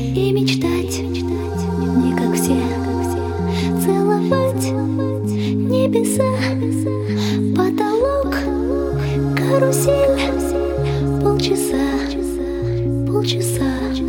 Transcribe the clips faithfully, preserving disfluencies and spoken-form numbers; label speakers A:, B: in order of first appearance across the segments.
A: и мечтать, не как все, целовать небеса, потолок, карусель, полчаса, полчаса.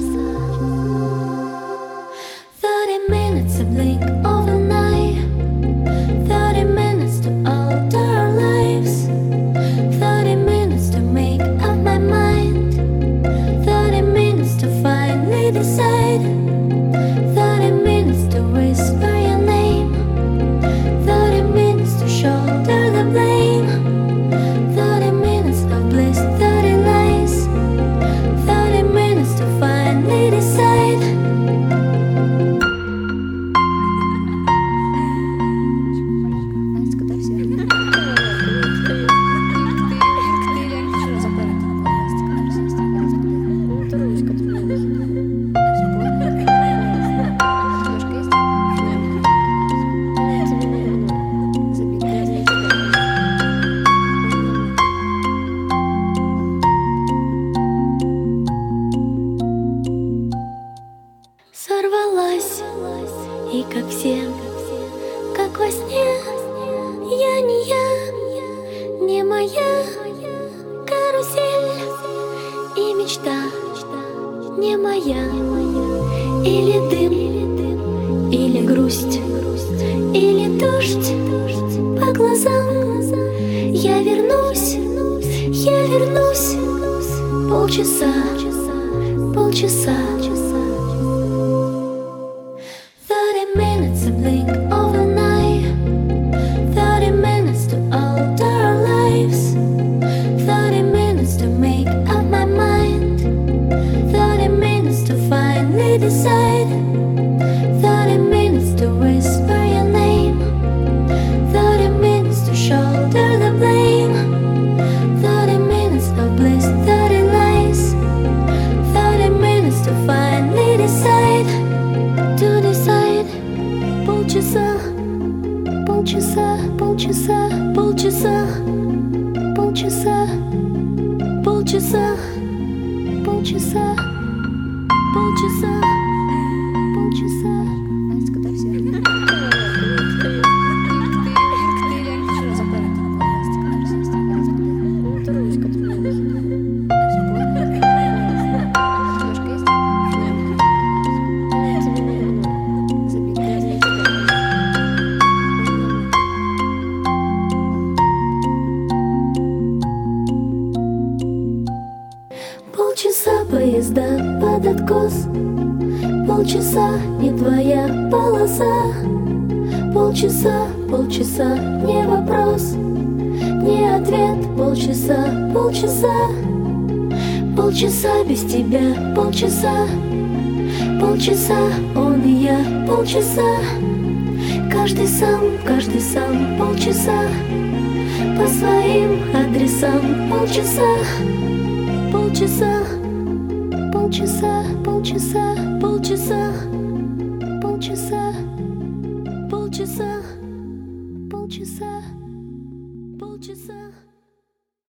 A: Thirty minutes to blink overnight, thirty minutes to alter our lives, thirty minutes to make up my mind, thirty minutes to finally decide, thirty minutes to whisper your name, thirty minutes to shoulder the blame, thirty minutes of bliss, thirty lies, thirty minutes to finally decide. Сорвалась, и как все, как во сне, я не я, не моя карусель и мечта, не моя. Или дым, или грусть, или дождь по глазам. Я вернусь, я вернусь, полчаса, полчаса. Thirty minutes to blink overnight, thirty minutes to alter our lives, thirty minutes to make up my mind, thirty minutes to finally decide, thirty minutes to whisper your name, thirty minutes to shoulder the blame, thirty minutes of bliss, thirty lies, thirty minutes to finally decide, to decide. Полчаса, полчаса, полчаса, полчаса, полчаса, полчаса, полчаса, полчаса, полчаса. Настя, когда все? Полчаса поезда под откос, полчаса не твоя полоса, полчаса, полчаса не вопрос, не ответ, полчаса, полчаса, полчаса без тебя, полчаса, полчаса он и я, полчаса, каждый сам, каждый сам, полчаса, по своим адресам, полчаса. Полчаса, полчаса, полчаса, полчаса, полчаса, полчаса, полчаса, полчаса.